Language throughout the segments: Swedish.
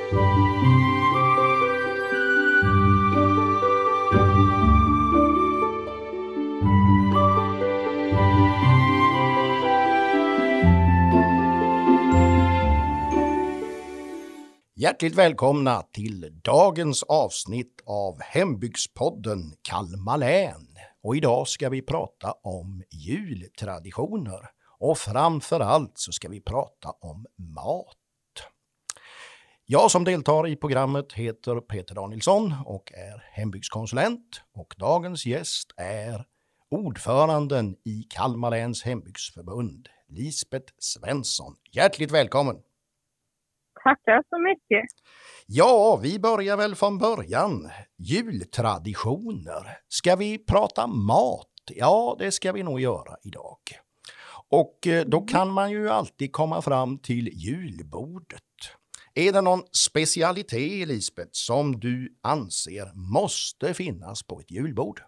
Hjärtligt välkomna till dagens avsnitt av Hembygdspodden Kalmar län. Och idag ska vi prata om jultraditioner och framförallt så ska vi prata om mat. Jag som deltar i programmet heter Peter Danielsson och är hembygdskonsulent, och dagens gäst är ordföranden i Kalmar läns hembygdsförbund, Lisbeth Svensson. Hjärtligt välkommen! Tackar så mycket. Ja, vi börjar väl från början. Jultraditioner. Ska vi prata mat? Ja, det ska vi nog göra idag. Och då kan man ju alltid komma fram till julbordet. Är det någon specialitet, Lisbeth, som du anser måste finnas på ett julbord?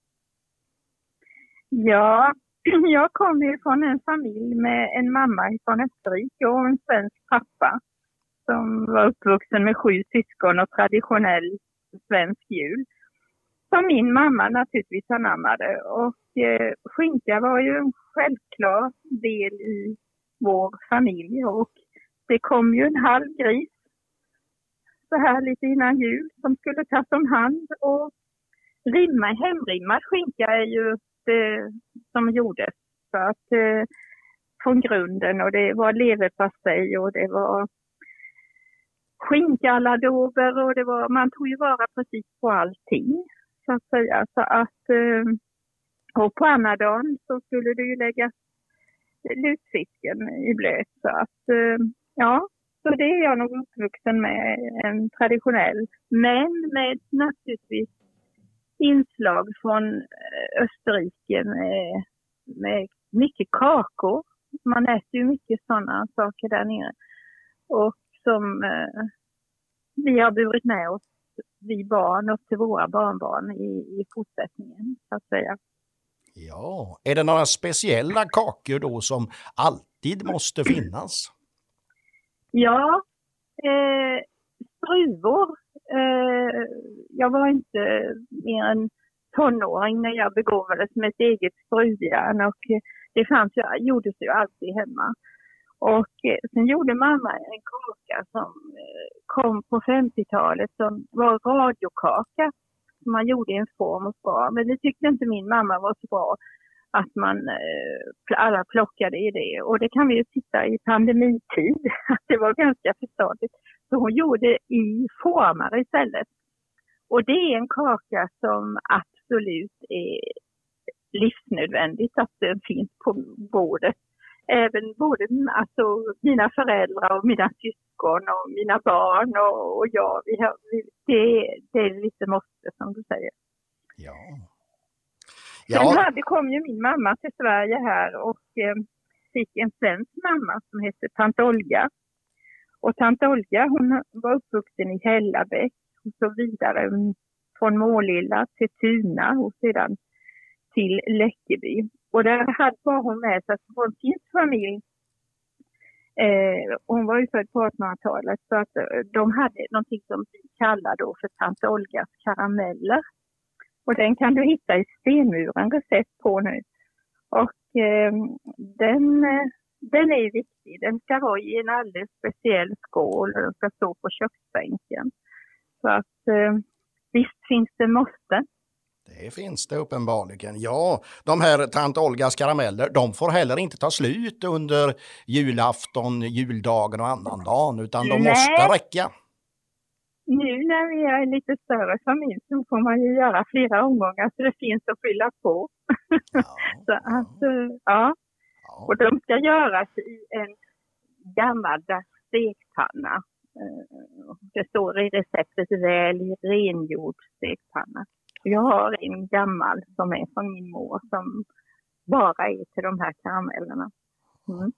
Ja, jag kommer ju från en familj med en mamma från Österrike och en svensk pappa som var uppvuxen med 7 syskon och traditionell svensk jul, som min mamma naturligtvis anammade. Och skinka var ju en självklar del i vår familj, och det kom ju en halv gris så här lite innan jul som skulle tas om hand, och hemrimmad skinka är ju det som gjordes. Så att från grunden, och det var leverpastej och det var skinkalladober och det var, man tog ju vara precis på allting så att säga. Så att, och på annandagen så skulle det ju läggas lutfisken i blöt. Så att ja, så det är jag nog uppvuxen med, en traditionell, men med naturligtvis inslag från Österrike med mycket kakor. Man äter ju mycket sådana saker där nere. Och som vi har burit med oss, vi barn, och till våra barnbarn i fortsättningen, så att säga. Ja, är det några speciella kakor då som alltid måste finnas? Ja, struvor. Jag var inte mer än tonåring när jag begåvades med ett eget struvjärn, och det gjordes ju alltid hemma. Och sen gjorde mamma en kaka som kom på 50-talet som var radiokaka som man gjorde i en form och bra. Men det tyckte inte min mamma var så bra att alla plockade i det. Och det kan vi ju titta i pandemitid att det var ganska förståeligt. Så hon gjorde i formar istället. Och det är en kaka som absolut är livsnödvändigt att den finns på bordet. Även både mina föräldrar och mina syskon och mina barn och jag, det är lite måste som du säger. Ja. Sen kom ju min mamma till Sverige här och fick en svensk mamma som hette Tant Olga. Och Tant Olga, hon var uppvuxen i Hällabäck och så vidare från Målilla till Tuna och sedan till Läckeby. Och där var hon med sig från sin familj. Hon var ju född på 1800-talet, så att de hade någonting som vi kallar då för Tant Olgas karameller. Och den kan du hitta i Stenmuren recept på nu. Och den är viktig. Den ska vara i en alldeles speciell skål och den ska stå på köksbänken. Så att visst finns det måste. Det finns det uppenbarligen. Ja, de här Tant Olgas karameller, de får heller inte ta slut under julafton, juldagen och annandagen, utan de måste räcka. Nu när vi är en lite större familj så får man ju göra flera omgångar så det finns att fylla på. Ja, så att, ja. Och de ska göras i en gammaldags stekpanna. Det står i receptet väl rengjord stekpanna. Jag har en gammal som är från min mor som bara är till de här karamellerna. Mm.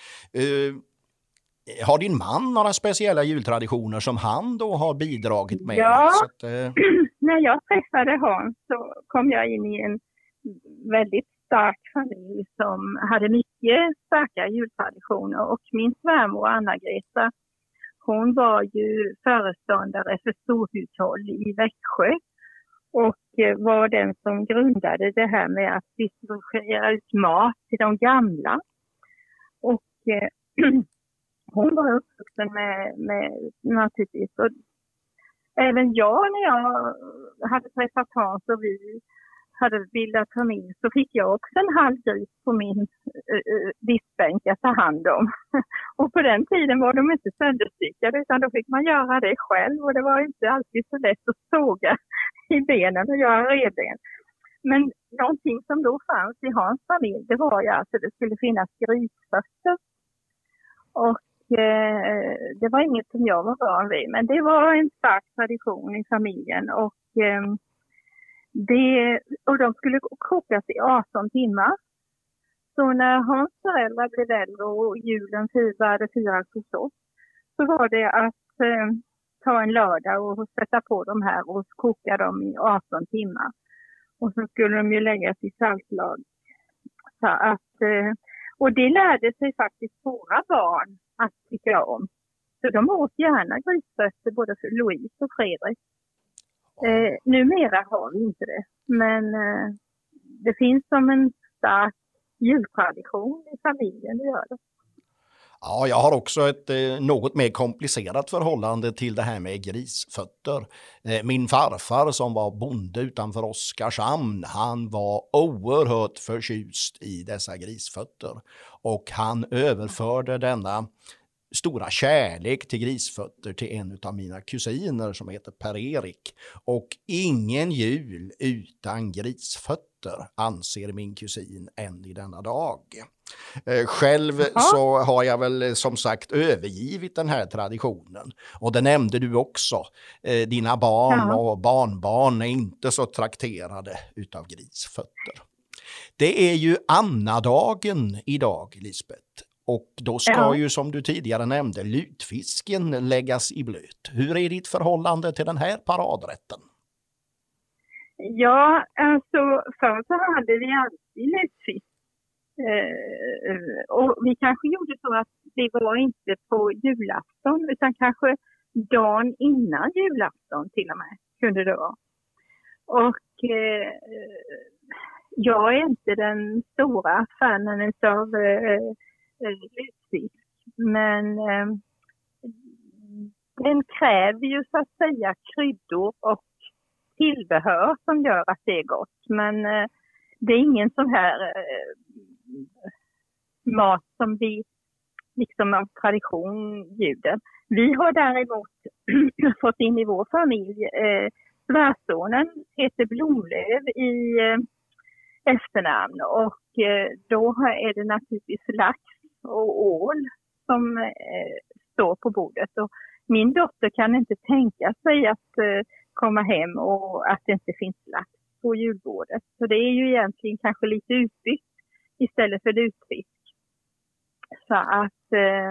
Har din man några speciella jultraditioner som han då har bidragit med? Ja, så att, när jag träffade Hans så kom jag in i en väldigt stark familj som hade mycket starka jultraditioner. Och min svärmor Anna-Greta, hon var ju föreståndare för storhushåll i Växjö och var den som grundade det här med att distribuera ut mat till de gamla. Och hon var uppvuxen med naturligtvis. Och även jag, när jag hade träffat Hans och vi hade bildat familj, så fick jag också en halv gris på min diskbänk att ta hand om. Och på den tiden var de inte sönderstyckade, utan då fick man göra det själv. Och det var inte alltid så lätt att såga i benen och göra revben. Men någonting som då fanns i Hans familj, det var ju att det skulle finnas grisfötter. Och det var inget som jag var van vid, men det var en stark tradition i familjen. Och de skulle kokas i 18 timmar. Så när Hans föräldrar blev äldre och julen började firas hos oss, så var det att ta en lördag och sätta på de här och koka dem i 18 timmar. Och så skulle de ju läggas i saltlag. Så att, och det lärde sig faktiskt våra barn att tycka om. Så de åt gärna grisfötter, både för Louise och Fredrik. Numera har vi inte det. Men det finns som en stark jultradition i familjen, det gör det. Ja, jag har också ett något mer komplicerat förhållande till det här med grisfötter. Min farfar som var bonde utanför Oskarshamn, han var oerhört förtjust i dessa grisfötter. Och han överförde denna stora kärlek till grisfötter till en av mina kusiner som heter Per-Erik. Och ingen jul utan grisfötter, anser min kusin än i denna dag. Själv så har jag väl som sagt övergivit den här traditionen. Och det nämnde du också. Dina barn och barnbarn är inte så trakterade utav grisfötter. Det är ju Annadagen idag, Lisbeth. Och då ska ju, som du tidigare nämnde, lutfisken läggas i blöt. Hur är ditt förhållande till den här paradrätten? Ja, alltså förr så hade vi alltid lutfisk. Och vi kanske gjorde så att det var inte på julafton, utan kanske dagen innan julafton till och med kunde det vara. Och jag är inte den stora fanen av lutfisk, men den kräver ju så att säga kryddor och tillbehör som gör att det är gott. Men det är ingen sån här mat som vi liksom av tradition bjuder. Vi har däremot fått in i vår familj, svärsonen heter Blomlöv i efternamn, och då är det naturligtvis lax och ål som står på bordet. Och min dotter kan inte tänka sig att komma hem och att det inte finns lax på julbordet. Så det är ju egentligen kanske lite utbytt istället för lutfisk. Så att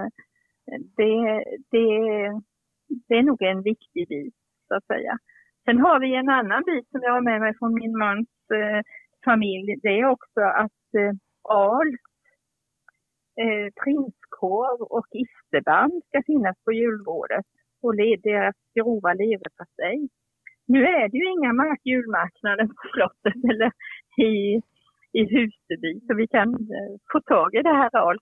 det är nog en viktig bit, så att säga. Sen har vi en annan bit som jag har med mig från min mans familj. Det är också att al, prinskorv och isterband ska finnas på julbordet. Och deras grova leverpastej. Nu är det ju inga julmarknader på slottet eller i Huseby, så vi kan få tag i det här Als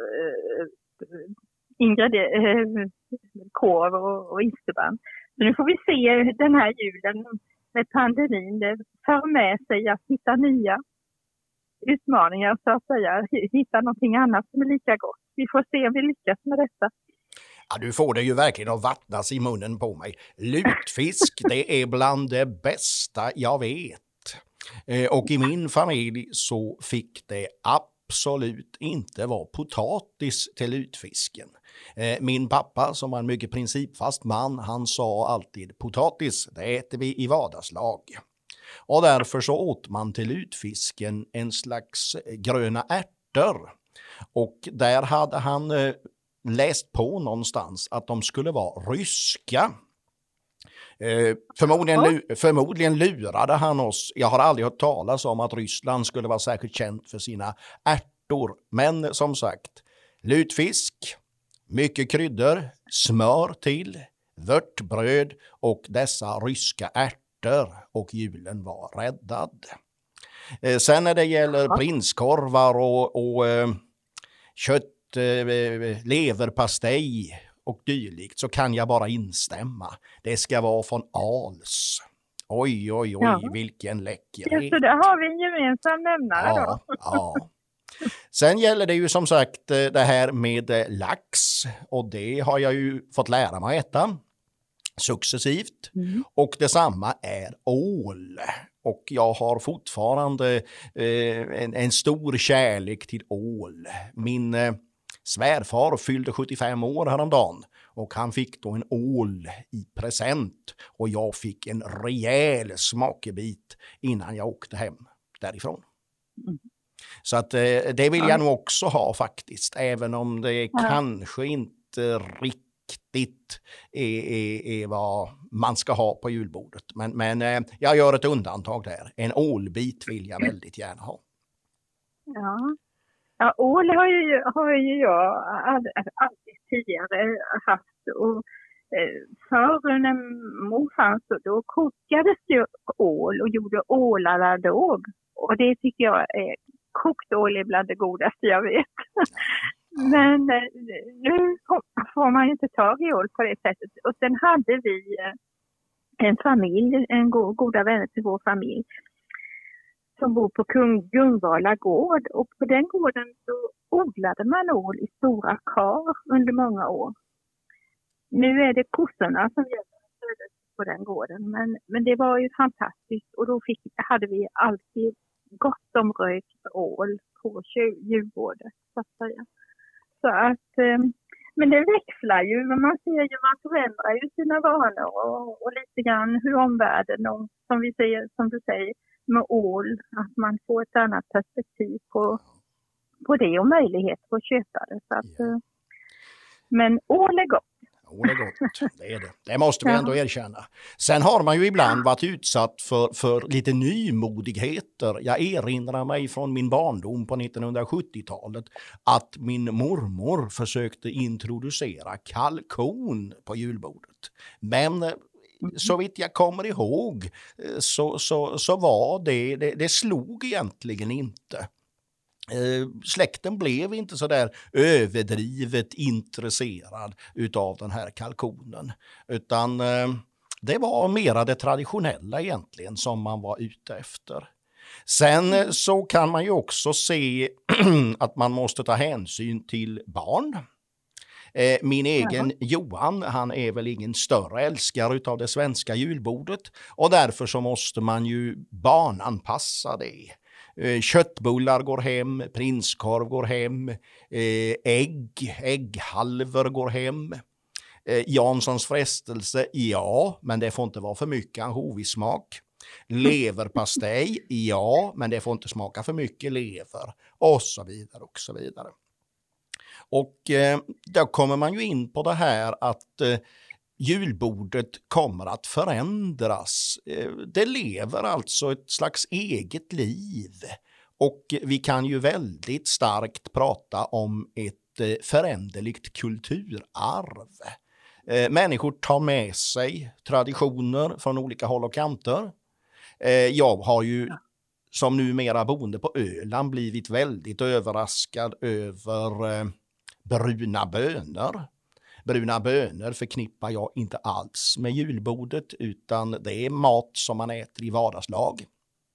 korv och isterband. Så nu får vi se den här julen med pandemin. Det för med sig att hitta nya utmaningar, så att säga. Hitta någonting annat som är lika gott. Vi får se om vi lyckas med detta. Ja, du får det ju verkligen att vattnas i munnen på mig. Lutfisk, det är bland det bästa jag vet. Och i min familj så fick det absolut inte vara potatis till lutfisken. Min pappa, som var en mycket principfast man, han sa alltid: potatis, det äter vi i vardagslag. Och därför så åt man till lutfisken en slags gröna ärtor. Och där hade han läst på någonstans att de skulle vara ryska. Förmodligen lurade han oss. Jag har aldrig hört talas om att Ryssland skulle vara särskilt känt för sina ärtor. Men som sagt, lutfisk, mycket kryddor, smör till, vörtbröd och dessa ryska ärtor och julen var räddad. Sen när det gäller prinskorvar och kött, leverpastej och dylikt så kan jag bara instämma. Det ska vara från Als. Oj, vilken läckerhet. Så där har vi en gemensam nämnare då. Ja. Sen gäller det ju som sagt det här med lax och det har jag ju fått lära mig äta successivt. Och detsamma är ål. Och jag har fortfarande en stor kärlek till ål. Min svärfar fyllde 75 år häromdagen och han fick då en ål i present och jag fick en rejäl smakebit innan jag åkte hem därifrån. Så att det vill jag nog också ha faktiskt, även om det kanske inte riktigt är vad man ska ha på julbordet. Men jag gör ett undantag där. En ålbit vill jag väldigt gärna ha. Ja, ål har ju jag alltid tidigare haft. Och förr när mor fanns då kokades ju ål och gjorde ålaladåg. Och det tycker jag är kokt ål är bland det godaste jag vet. Men nu får man ju inte tag i ål på det sättet. Och sen hade vi en familj, goda vänner till vår familj som bor på Gunvala gård. Och på den gården så odlade man ål i stora kar under många år. Nu är det kossorna som gäller på den gården. Men det var ju fantastiskt och då hade vi alltid gott om rökt ål på julbordet så att säga. Så att, men det växlar ju, man ser ju, man förändrar ju sina vanor och lite grann hur omvärlden, och som du säger, med ål, att man får ett annat perspektiv på det och möjlighet att köpa det. Så att, men ål är gott. Ål är gott, det är det. Det måste vi ändå erkänna. Sen har man ju ibland varit utsatt för lite nymodigheter. Jag erinrar mig från min barndom på 1970-talet att min mormor försökte introducera kalkon på julbordet. Men så vitt jag kommer ihåg så var det slog egentligen inte. Släkten blev inte så där överdrivet intresserad utav den här kalkonen, utan det var mera det traditionella egentligen som man var ute efter. Sen så kan man ju också se att man måste ta hänsyn till barn. Min egen Johan, han är väl ingen större älskare utav det svenska julbordet och därför så måste man ju barnanpassa det. Köttbullar går hem, prinskorv går hem, ägghalvor går hem. Janssons frestelse, ja, men det får inte vara för mycket ansjovismak. Leverpastej, ja, men det får inte smaka för mycket lever. Och så vidare och så vidare. Och då kommer man ju in på det här att julbordet kommer att förändras. Det lever alltså ett slags eget liv. Och vi kan ju väldigt starkt prata om ett föränderligt kulturarv. Människor tar med sig traditioner från olika håll och kanter. Jag har ju som numera boende på Öland blivit väldigt överraskad över bruna bönor. Bruna bönor förknippar jag inte alls med julbordet utan det är mat som man äter i vardagslag.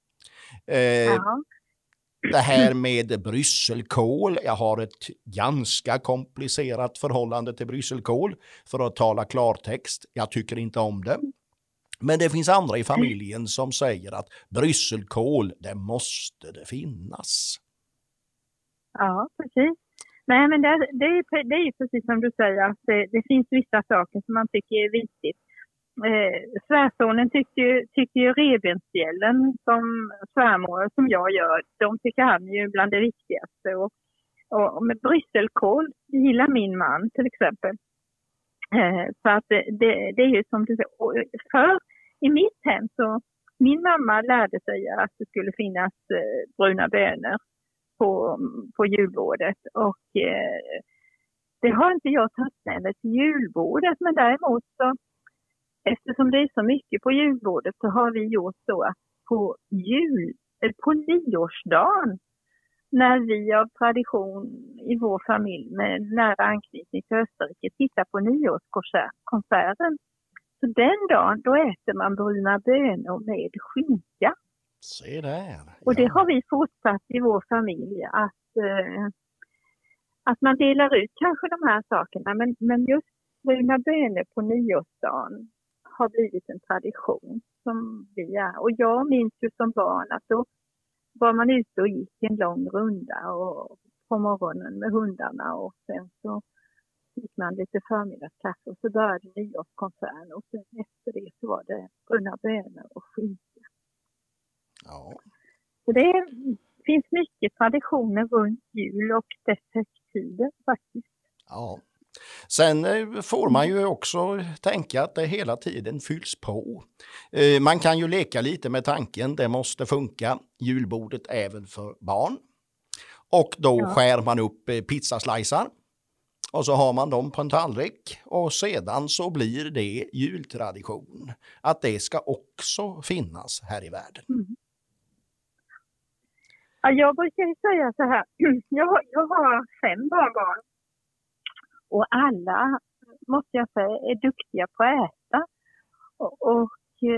Det här med brysselkål, jag har ett ganska komplicerat förhållande till brysselkål för att tala klartext. Jag tycker inte om det. Men det finns andra i familjen som säger att brysselkål, det måste det finnas. Ja, precis. Nej, men det är ju precis som du säger att det finns vissa saker som man tycker är viktigt. Svärsonen tycker ju revbensspjällen som svärmor som jag gör, de tycker han ju bland det viktigaste. Och med brysselkål gillar min man till exempel. Så att det är ju som du säger. För i mitt hem så, min mamma lärde sig att det skulle finnas bruna bönor på julbordet och det har inte jag tagit med mig till julbordet, men däremot så, eftersom det är så mycket på julbordet, så har vi gjort så att på nyårsdagen, när vi av tradition i vår familj med nära anknytning till Österrike tittar på nyårskonserten, så den dagen då äter man bruna bönor med skinka. Se där. Och det har vi fortsatt i vår familj, att man delar ut kanske de här sakerna, men just bruna bönor på nyårsdagen har blivit en tradition som vi är. Och jag minns ju som barn att då var man ute och gick en lång runda och på morgonen med hundarna, och sen så fick man lite förmiddagskaffe och så började nyårskonserten, och sen efter det så var det bruna bönor och skinka. Ja. Så det finns mycket traditioner runt jul och dess högtider faktiskt. Ja. Sen får man ju också tänka att det hela tiden fylls på. Man kan ju leka lite med tanken, det måste funka julbordet även för barn. Och då skär man upp pizzaslicer och så har man dem på en tallrik, och sedan så blir det jultradition att det ska också finnas här i världen. Mm. Ja, jag brukar säga så här, jag har 5 barnbarn. Och alla, måste jag säga, är duktiga på att äta. Och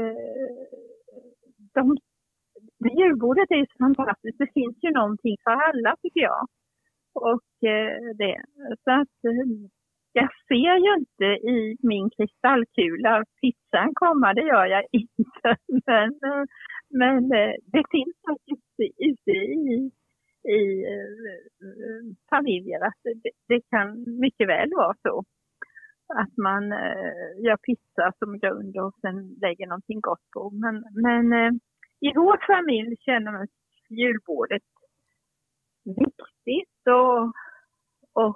julbordet är ju fantastiskt. Det finns ju någonting för alla, tycker jag. Och det. Så att jag ser ju inte i min kristallkula pizzan komma, det gör jag inte. Men det finns faktiskt ute i familjer att det kan mycket väl vara så att man gör pizza som grund och sen lägger någonting gott på. Men i vår familj känner man julbordet viktigt, och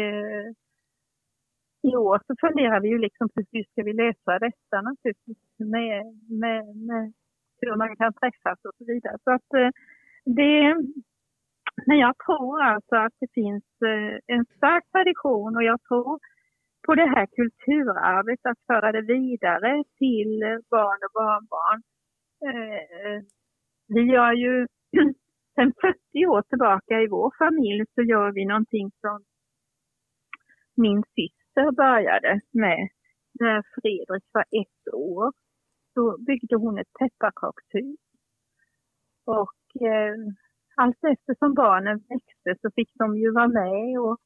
i år så funderar vi ju liksom på hur ska vi lösa detta naturligtvis med hur man kan träffas och så vidare. Så att men jag tror alltså att det finns en stark tradition, och jag tror på det här kulturarvet att föra det vidare till barn och barnbarn. Vi gör ju sen 40 år tillbaka i vår familj så gör vi någonting som min syster började med när Fredrik var 1 år. Så byggde hon ett pepparkakshus. Och allt eftersom barnen växte så fick de ju vara med och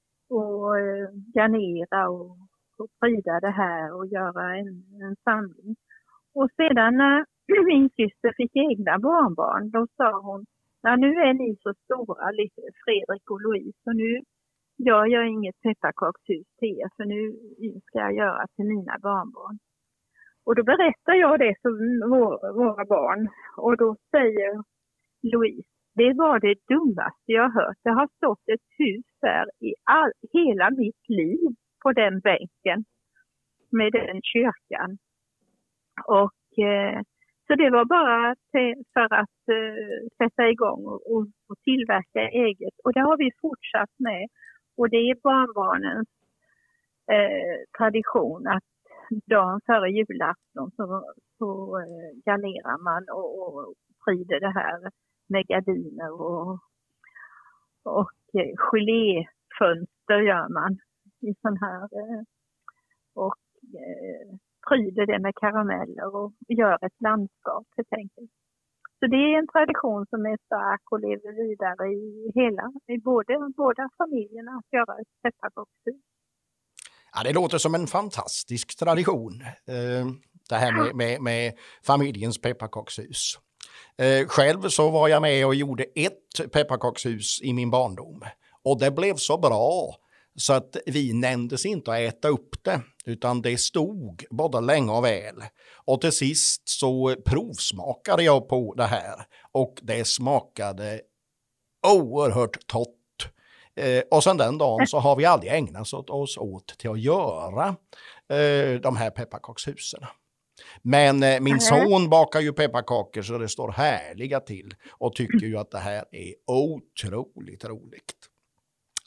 garnera och sprida det här och göra en samling. Och sedan när min syster fick egna barnbarn, då sa hon, nu är ni så stora, lite Fredrik och Louise, och nu gör jag inget pepparkakshus till er, för nu ska jag göra till mina barnbarn. Och då berättar jag det för våra barn, och då säger Louise, det var det dummaste jag har hört. Det har stått ett hus där i hela mitt liv på den bänken med den kyrkan. Och så det var bara för att sätta igång och tillverka eget. Och det har vi fortsatt med. Och det är barnbarnens tradition att dagen före julafton så garnerar man och sprider det här med gardiner och geléfönster gör man i sån här och pryder det med karameller och gör ett landskap helt enkelt. Så det är en tradition som är stark och lever vidare i båda familjerna att göra ett pepparkakshus. Ja, det låter som en fantastisk tradition, det här med familjens pepparkakshus. Själv så var jag med och gjorde ett pepparkakshus i min barndom. Och det blev så bra så att vi nämndes inte att äta upp det, utan det stod både länge och väl. Och till sist så provsmakade jag på det här och det smakade oerhört torrt. Och sen den dagen så har vi aldrig ägnat oss åt till att göra de här pepparkakshusen. Men min son bakar ju pepparkakor så det står härliga till och tycker ju att det här är otroligt roligt.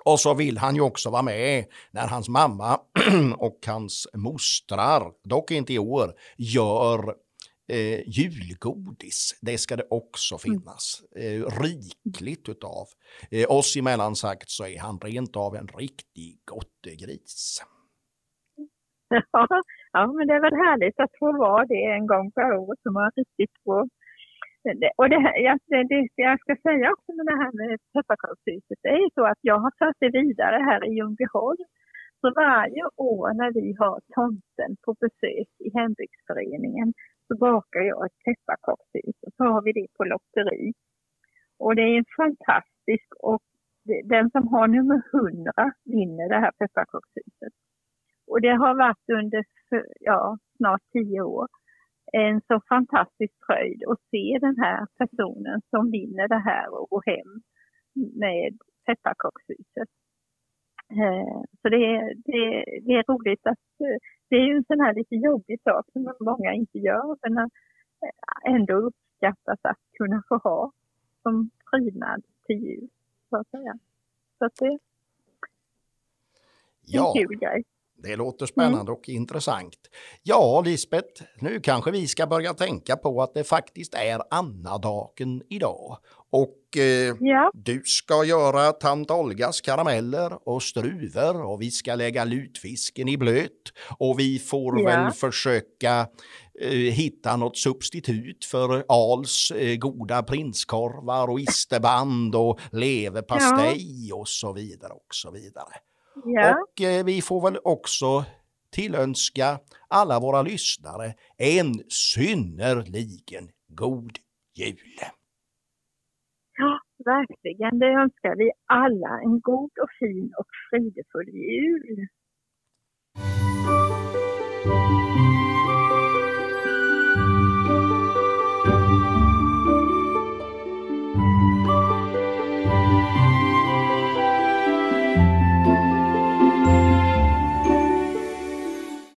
Och så vill han ju också vara med när hans mamma och hans mostrar, dock inte i år, gör julgodis. Det ska det också finnas rikligt utav. Oss emellan sagt så är han rent av en riktig gottegris. Ja, men det är väl härligt att få vara det en gång per år som var riktigt bra. Och det jag ska säga också med det här med pepparkakshuset, det är ju så att jag har fört det vidare här i Ljungbyholm. Så varje år när vi har tomten på besök i hembygdsföreningen så bakar jag ett pepparkakshus och så har vi det på lotteri. Och det är fantastiskt, och den som har nummer 100 vinner det här pepparkakshuset. Och det har varit under snart 10 år en så fantastisk fröjd att se den här personen som vinner det här och går hem med pepparkakshuset. Så det är roligt att det är ju en sån här lite jobbig sak som många inte gör, men ändå uppskattas att kunna få ha som prydnad till jul, så att säga. Så att det är en kul grej. Det låter spännande och intressant. Ja, Lisbeth, nu kanske vi ska börja tänka på att det faktiskt är Annadagen idag. Och du ska göra tant Olgas karameller och struver, och vi ska lägga lutfisken i blöt. Och vi får väl försöka hitta något substitut för Als goda prinskorvar och isterband och leverpastej och så vidare och så vidare. Ja. Och vi får väl också tillönska alla våra lyssnare en synnerligen god jul. Ja, verkligen. Det önskar vi alla, en god och fin och fridefull jul.